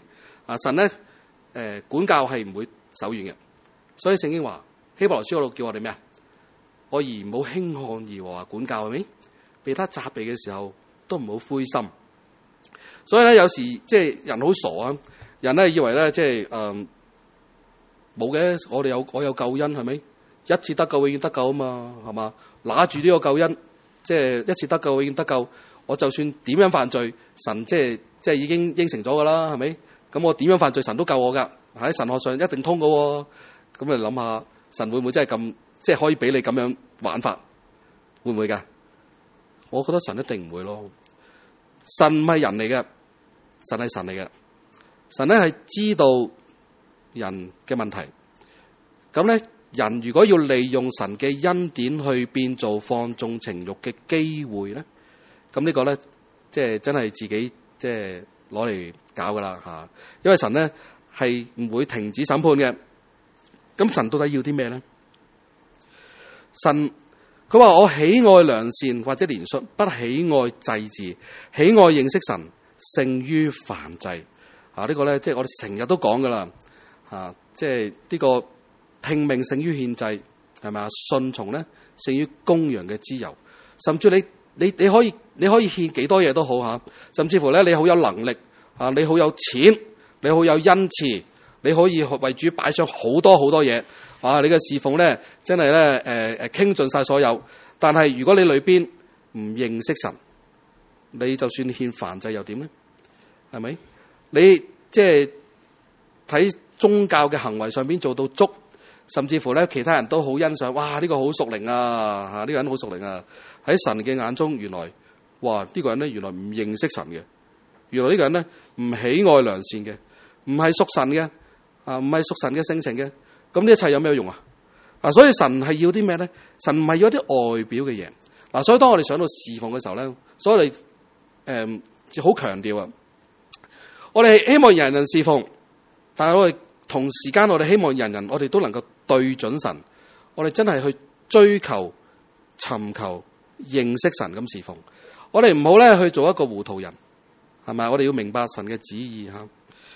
神咧管教係唔會手軟嘅，所以聖經話希伯來書嗰度叫我哋咩啊？我兒唔好輕看耶和華管教，係咪？被他責備嘅時候都唔好灰心。所以咧有時即係人好傻啊，人咧以為咧即係冇嘅，我有救恩係咪？一次得救永遠得救啊嘛，係嘛？拿住呢個救恩，即係一次得救永遠得救。我就算點樣犯罪，神即係已經應承咗噶啦，係咪？咁我點樣犯罪，神都救我噶，喺神學上一定通噶。咁你諗下，神會唔會真係咁，即係可以俾你咁樣玩法？會唔會噶？我覺得神一定唔會咯。神唔係人嚟嘅，神係神嚟嘅。神咧係知道人嘅問題。咁咧，人如果要利用神嘅恩典去變做放縱情慾嘅機會咧，咁呢個咧，即係真係自己即係攞嚟搞噶啦吓。因為神咧係唔會停止審判嘅。咁神到底要啲咩咧？神佢話我喜愛良善或者憐恤，不喜愛祭祀，喜愛認識神勝於燔祭。呢個咧即係我哋成日都講噶啦，即係呢個聽命勝於獻祭，係咪啊？順從咧勝於公羊嘅脂油，甚至你可以獻幾多嘢都好吓，甚至乎咧你好有能力你好有錢，你好有恩賜，你可以為主擺上好多好多嘢，你嘅侍奉咧真係咧傾盡晒所有。但係如果你裏邊唔認識神，你就算獻燔祭又點咧？係咪？你即係睇宗教嘅行為上邊做到足，甚至乎咧其他人都好欣賞，哇！呢個好屬靈啊，呢個人好屬靈啊。喺神嘅眼中，原來哇呢個人咧原來唔認識神嘅，原來呢個人咧唔喜愛良善嘅，唔係屬神嘅，唔係屬神嘅性情嘅。咁呢一切有咩用啊？所以神係要啲咩咧？神唔係要啲外表嘅嘢。所以當我哋上到侍奉嘅時候咧，所以我哋好強調啊，我哋希望人人侍奉，但係我哋同時間我哋希望人人我哋都能夠對準神，我哋真係去追求、尋求、認識神咁侍奉。我哋唔好咧去做一個糊塗人，係咪？我哋要明白神嘅旨意吓，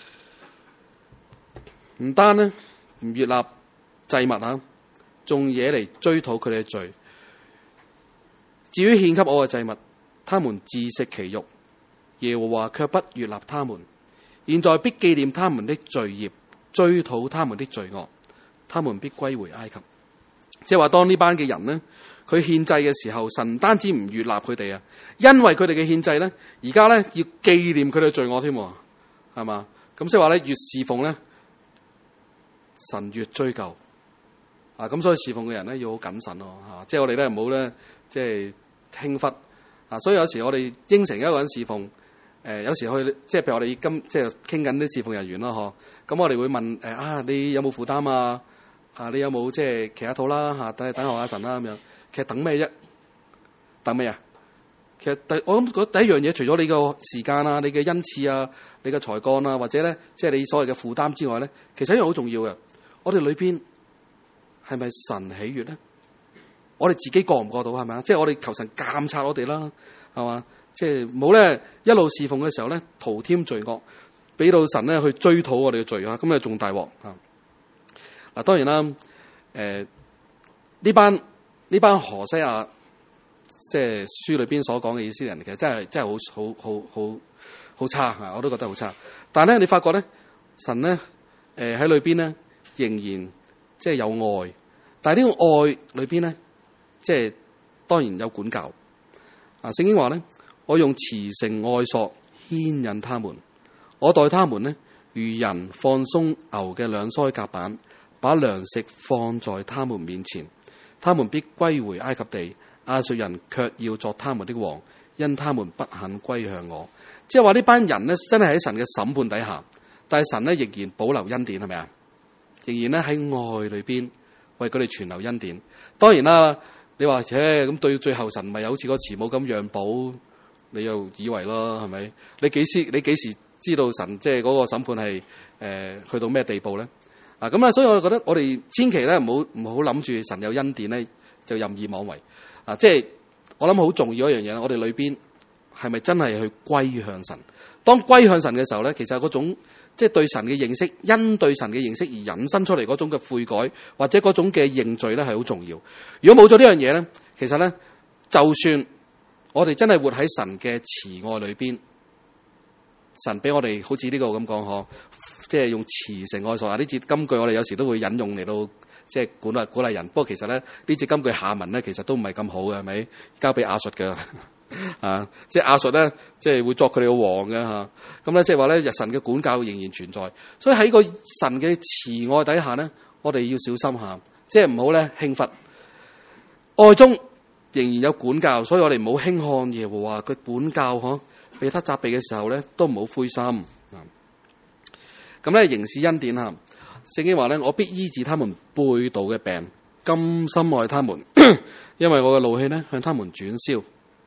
唔單咧唔悅納祭物吓，仲惹嚟追討佢哋嘅罪。至於獻給我嘅祭物，他們自食其肉，耶和華卻不悅納他們。現在必紀念他們的罪孽，追討他們的罪惡，他們必歸回埃及。即係話，當呢班嘅人呢，佢獻祭嘅時候，神唔單止唔悅納佢哋啊，因為佢哋嘅獻祭咧，而家咧要紀念佢哋嘅罪惡添，係嘛？咁即係話咧，越侍奉咧，神越追究。咁所以侍奉嘅人咧要好謹慎咯，即係我哋咧唔好咧，即係輕忽。所以有時我哋應承一個人侍奉，有時去即係譬如我哋即係傾緊啲侍奉人員咯，咁我哋會問你有冇負擔啊？你有冇即係其他套啦？等候下神啦咁樣。其實等咩啫？等咩啊？其實我諗第一樣嘢，除咗你個時間啊、你嘅恩賜啊、你嘅才幹啊，或者咧即係你所謂嘅負擔之外咧，其實一樣好重要嘅。我哋裏邊係咪神喜悅咧？我哋自己過唔過到係咪啊？即係我哋求神監察我哋啦，係嘛？即係唔好咧一路侍奉嘅時候咧，徒添罪惡，俾到神咧去追討我哋嘅罪啊！咁啊仲大鑊啊！嗱，當然啦，呢班何西阿即係書裏邊所講嘅以色列人，其實真係好差啊！我都覺得好差。但係咧，你發覺咧，神咧喺裏邊咧仍然即係有愛，但係呢個愛裏邊咧，即係當然有管教。聖經話咧，我用慈繩愛索牽引他們，我待他們咧如人放鬆牛嘅兩腮甲板，把糧食放在他們面前，他們必歸回埃及地，亞述人卻要作他們的王，因他們不肯歸向我。即係話呢班人咧，真係喺神嘅審判底下，但係神咧仍然保留恩典，係咪啊？仍然咧喺愛裏邊為佢哋存留恩典。當然啦，你話咁對最後神咪好似個慈母咁讓步，你又以為咯，係咪？你幾時知道神即係嗰個審判係去到咩地步咧？咁啊，所以我覺得我哋千祈咧唔好諗住神有恩典咧就任意妄為。即係我諗好重要一樣嘢，我哋裏邊係咪真係去歸向神？當歸向神嘅時候咧，其實嗰種即係對神嘅認識，因對神嘅認識而引申出嚟嗰種嘅悔改，或者嗰種嘅認罪咧，係好重要。如果冇咗呢樣嘢咧，其實咧，就算我哋真係活喺神嘅慈愛裏邊，神俾我哋好似呢個咁講嗬，即係用慈繩愛索啊！呢節金句我哋有時都會引用嚟到即係鼓勵人。不過其實咧，呢節金句下文咧，其實都唔係咁好嘅，係咪？交俾亞述嘅啊，即係亞述咧，即係會作佢哋嘅王嘅吓。咁咧，即係話咧，日神嘅管教仍然存在。所以喺個神嘅慈愛底下咧，我哋要小心下，即係唔好咧輕忽。愛中仍然有管教，所以我哋唔好輕看耶和華佢管教嗬。被他責備嘅時候咧，都唔好灰心。咁咧，刑事恩典吓，聖經話咧，我必醫治他們背道嘅病，甘心愛他們，因為我嘅怒氣咧向他們轉消。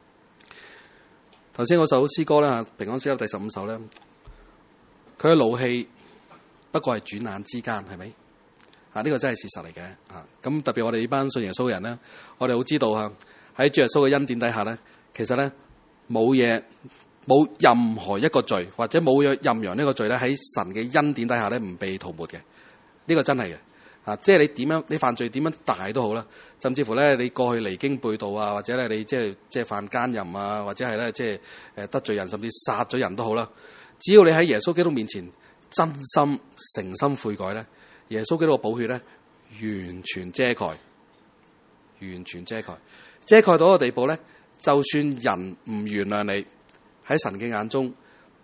頭先嗰首詩歌咧，平安詩歌第15首咧，佢嘅怒氣不過係轉眼之間，係咪？呢個真係事實嚟嘅。咁特別我哋呢班信耶穌嘅人咧，我哋好知道喺主耶穌嘅恩典底下咧，其實咧冇任何一個罪，或者冇任何呢個罪咧，喺神嘅恩典底下咧唔被塗抹嘅。呢個真係嘅。即係你點樣，你犯罪點樣大都好啦，甚至乎咧你過去離經背道啊，或者咧你即係犯奸淫啊，或者係咧即係得罪人，甚至殺咗人都好啦。只要你喺耶穌基督面前真心誠心悔改咧，耶穌基督嘅寶血咧完全遮蓋，遮蓋到一個地步咧，就算人唔原諒你，喺神嘅眼中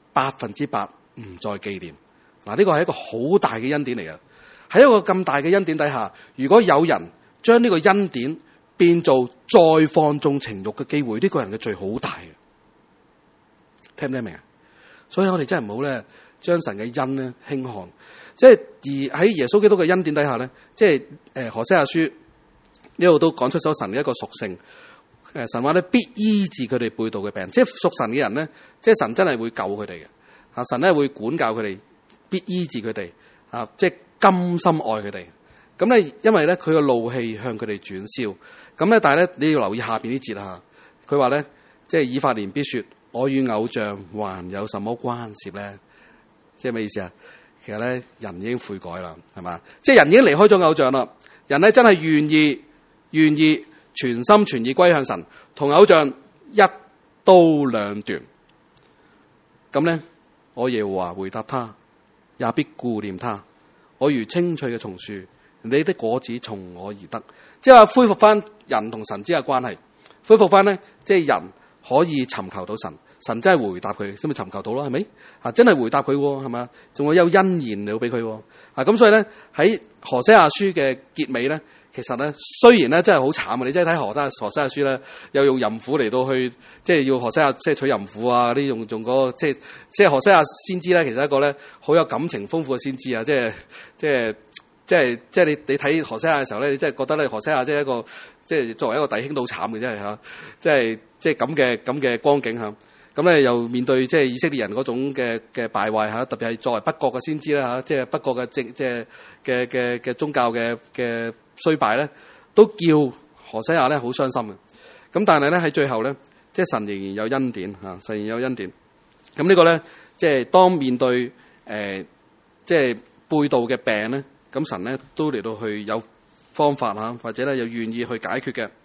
100%唔再紀念。呢個係一個好大嘅恩典嚟嘅。喺一個咁大嘅恩典底下，如果有人將呢個恩典變做再放縱情慾嘅機會，呢個人嘅罪好大嘅。聽唔聽明啊？所以我哋真係唔好咧將神嘅恩咧輕看。即係而喺耶穌基督嘅恩典底下咧，即係何西阿書呢度都講出咗神嘅一個屬性。神話咧必醫治佢哋背道嘅病，即係屬神嘅人咧，即係神真係會救佢哋嘅。神咧會管教佢哋，必醫治佢哋。即係甘心愛佢哋。咁咧，因為咧佢個怒氣向佢哋轉消。咁咧，但係咧你要留意下邊啲節啊。佢話咧，即係以法蓮必說：我與偶像還有什麼關涉咧？即係咩意思啊？其實咧，人已經悔改啦，係嘛？即係人已經離開咗偶像啦。人咧真係願意全心全意歸向神，同偶像一刀兩斷。咁咧，我耶和華回答他，也必顧念他。我如青翠嘅松樹，你的果子從我而得。即係話恢復翻人同神之間嘅關係，恢復翻咧，即係人可以尋求到神，神真係回答佢，先咪尋求到咯，係咪？真係回答佢，係咪？仲會有恩言嚟俾佢。咁所以咧喺何西阿書嘅結尾咧，其實咧雖然咧真係好慘啊！你真係睇何西阿書咧，又用淫婦嚟到去，即係要何西阿即係娶淫婦啊！啲用嗰個即係何西阿先知咧，其實一個咧好有感情豐富嘅先知啊！即係你睇何西阿嘅時候咧，你真係覺得咧何西阿即係一個即係作為一個弟兄都好慘嘅，真係嚇，即係咁嘅光景嚇。咁咧又面對即係以色列人嗰種嘅敗壞嚇，特別係作為北國嘅先知啦嚇，即係北國嘅嘅宗教嘅衰敗咧，都叫何西阿咧好傷心嘅。咁但係咧喺最後咧，即係神仍然有恩典嚇，神仍然有恩典。咁呢個咧即係當面對即係背道嘅病咧，咁神咧都嚟到去有方法嚇，或者咧又願意去解決嘅。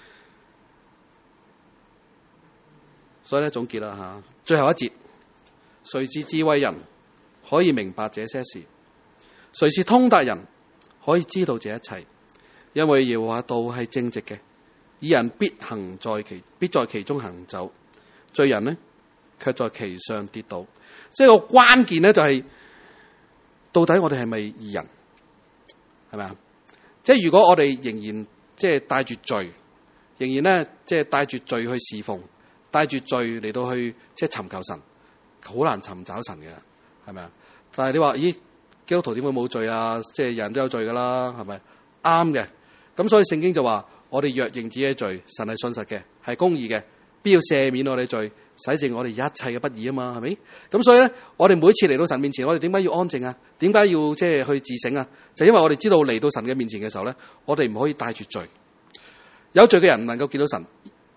所以咧總結啦嚇，最後一節，誰是智慧人可以明白這些事？誰是通達人可以知道這一切？因為耶和華道係正直嘅，義人必在其中行走，罪人呢卻在其上跌倒。即係個關鍵咧就係，到底我哋係咪義人？係咪啊？即係如果我哋仍然即係帶住罪，仍然咧即係帶住罪去侍奉，帶住罪嚟到去即係尋求神，好難尋找神嘅，係咪啊？但係你話，咦，基督徒點會冇罪啊？即係人人都有罪噶啦，係咪？啱嘅。咁所以聖經就話，我哋若認自己嘅罪，神係信實嘅，係公義嘅，必要赦免我哋罪，洗淨我哋一切嘅不義啊嘛，係咪？咁所以咧，我哋每次嚟到神面前，我哋點解要安靜啊？點解要即係去自省啊？就因為我哋知道嚟到神嘅面前嘅時候咧，我哋唔可以帶住罪。有罪嘅人唔能夠見到神，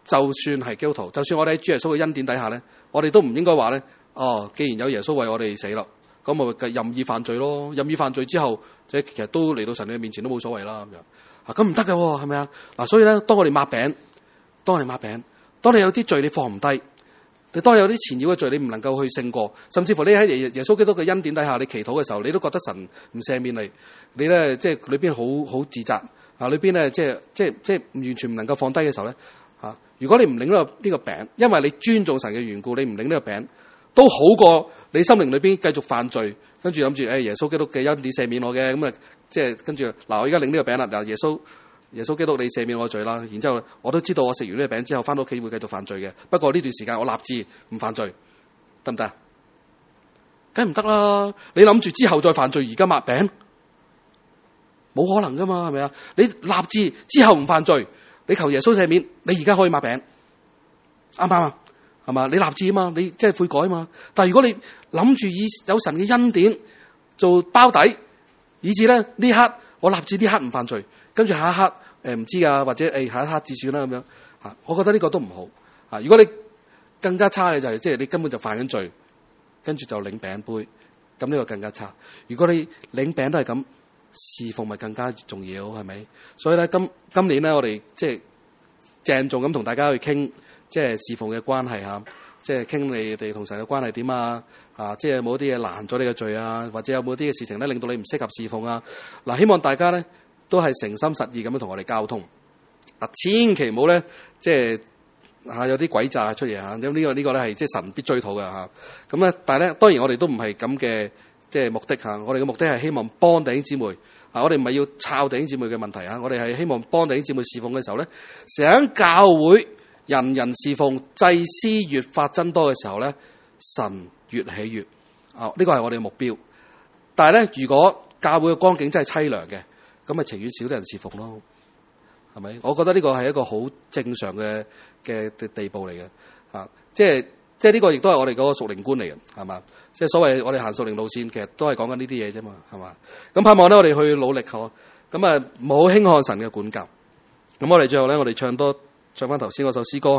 就算係基督徒，就算我哋喺主耶穌嘅恩典底下咧，我哋都唔應該話咧，既然有耶穌為我哋死啦，咁咪任意犯罪咯。任意犯罪之後，即係其實都嚟到神嘅面前都冇所謂啦咁樣。咁唔得㗎，係咪啊？所以咧，當我哋抹餅，當你有啲罪你放唔低，你當你有啲纏繞嘅罪你唔能夠去勝過，甚至乎你喺耶穌基督嘅恩典底下，你祈禱嘅時候，你都覺得神唔赦免你，你咧即係裏邊好自責裏邊咧即係完全唔能夠放低嘅時候咧如果你唔領呢個餅，因為你尊重神嘅緣故，你唔領呢個餅，都好過你心靈裏邊繼續犯罪，跟住諗住耶穌基督嘅恩典赦免我嘅，咁即係跟住我而家領呢個餅啦，嗱耶穌基督你赦免我罪啦，然之後我都知道我食完呢個餅之後翻到屋企會繼續犯罪嘅，不過呢段時間我立志唔犯罪，得唔得？梗係唔得啦！你諗住之後再犯罪，而家抹餅，冇可能噶嘛，係咪啊？你立志之後唔犯罪，你求耶穌赦免，你而家可以抹餅，啱唔啱啊？係嘛？你立志啊嘛，你即係悔改啊嘛。但係如果你諗住以有神嘅恩典做包底，以至咧呢刻我立志呢刻唔犯罪，跟住下一刻唔知啊，或者下一刻至算啦咁樣我覺得呢個都唔好如果你更加差嘅就係即係你根本就犯緊罪，跟住就領餅杯，咁呢個更加差。如果你領餅都係咁，侍奉咪更加重要，係咪？所以咧今年咧我哋即係鄭重咁同大家去傾即係侍奉嘅關係即係傾你哋同神嘅關係點即係有冇啲嘢攔咗你嘅罪或者有冇啲嘅事情咧令到你唔適合侍奉希望大家咧都係誠心實意咁樣同我哋交通千祈唔好咧即係有啲詭詐出嚟咁呢個咧係即係神必追討嘅咁咧，但係咧當然我哋都唔係咁嘅即係目的我哋嘅目的係希望幫弟兄姊妹我哋唔係要抄弟兄姊妹嘅問題我哋係希望幫弟兄姊妹侍奉嘅時候咧，成教會人人侍奉，祭司越發增多嘅時候咧，神越喜悅呢個係我哋嘅目標。但係咧，如果教會嘅光景真係淒涼嘅，咁咪情願少啲人侍奉咯，係咪？我覺得呢個係一個好正常嘅地步嚟嘅即係呢個亦都係我哋嗰個屬靈觀嚟嘅，係嘛？即係所謂我哋行屬靈路線，其實都係講緊呢啲嘢啫嘛，係嘛？咁盼望咧，我哋去努力咁唔好輕看神嘅管教。咁我哋最後咧，我哋唱翻頭先嗰首詩歌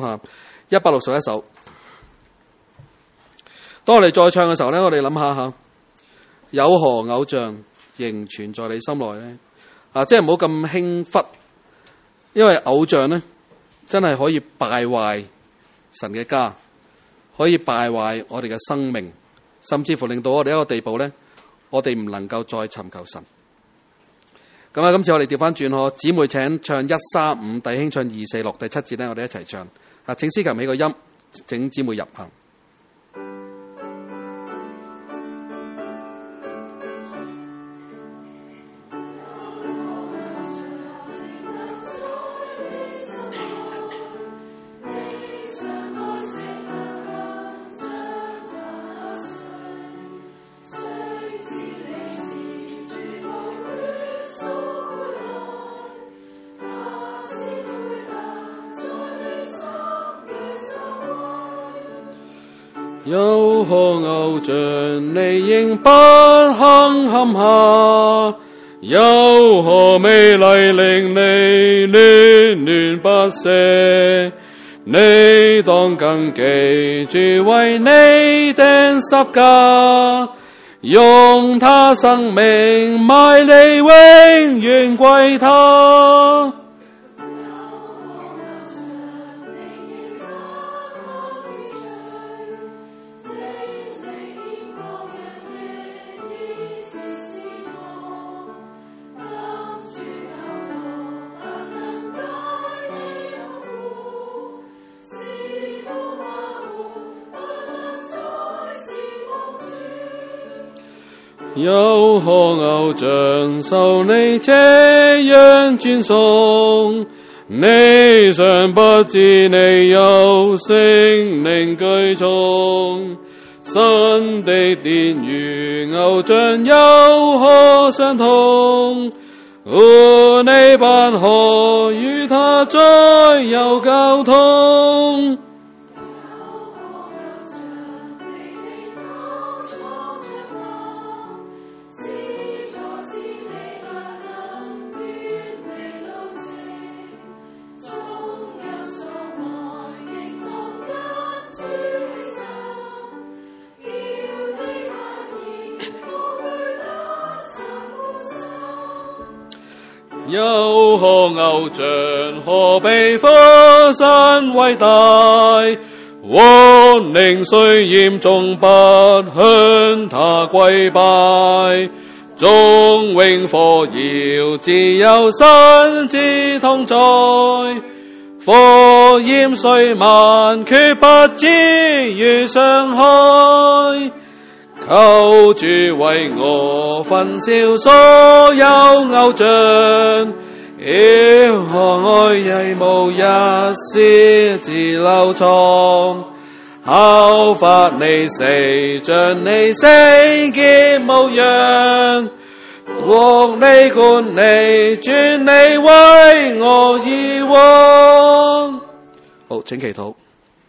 161首。當我哋再唱嘅時候咧，我哋諗下有何偶像仍存在你心內咧？即係唔好咁輕忽，因為偶像咧真係可以敗壞神嘅家，可以敗壞我哋嘅生命，甚至乎令到我哋一個地步咧，我哋唔能夠再尋求神。咁今次我哋調翻轉姊妹請唱135，弟兄唱246，第7節咧，我哋一齊唱。請司琴起個音，請姊妹入行。有何偶像你仍不肯陷下？有何美麗令你戀戀不捨？你當謹記主為你釘十架，用他生命買你永遠歸他。有何偶像受你這樣尊崇？你尚不知你有聖靈居中，神的殿與偶像有何相同？你不可與他再有交通。 有何偶像可比父神偉大？王靈雖嚴重不向他跪拜，眾永火耀只有神之同在。火焰雖猛，決不至於傷害。求主為我焚燒所有偶像，可愛亦無一絲自留藏。效法你死，像你聖潔模樣，國你管你，尊你為我而王。 好，請祈禱。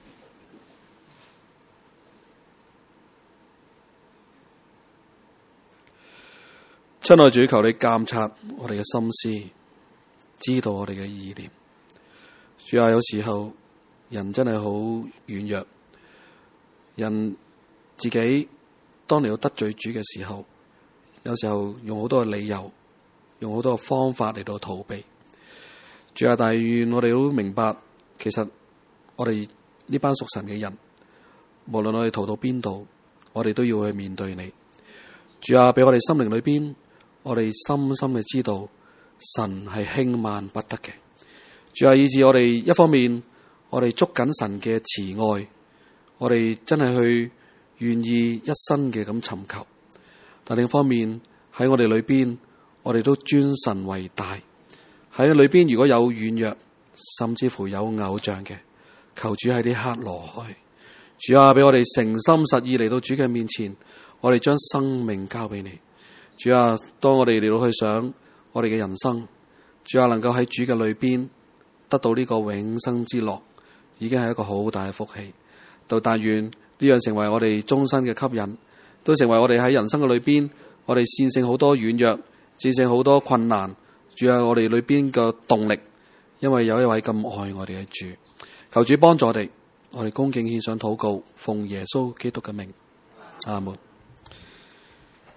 親愛主，求你監察我哋嘅心思，知道我哋嘅意念。主啊，有時候人真係好軟弱，人自己當你要得罪主嘅時候，有時候用好多嘅理由，用好多嘅方法嚟到逃避。主啊，但願我哋都明白，其實我哋呢班屬神嘅人，無論我哋逃到邊度，我哋都要去面對你。主啊，俾我哋心靈裏邊，我哋深深嘅知道神係輕慢不得嘅。主啊，以致我哋一方面我哋捉緊神嘅慈愛，我哋真係去願意一生嘅咁尋求，但另一方面喺我哋裏邊，我哋都尊神為大。喺裏邊如果有軟弱，甚至乎有偶像嘅，求主喺呢刻挪開。主啊，俾我哋誠心實意嚟到主嘅面前，我哋將生命交俾你。主啊，當我哋嚟到去想我哋嘅人生，主啊，能夠喺主嘅裏邊得到呢個永生之樂，已經係一個好大嘅福氣。但願呢樣成為我哋終身嘅吸引，都成為我哋喺人生嘅裏邊，我哋戰勝好多軟弱，戰勝好多困難。主啊，我哋裏邊嘅動力，因為有一位咁愛我哋嘅主。求主幫助我哋，我哋恭敬獻上禱告，奉耶穌基督嘅名，阿門。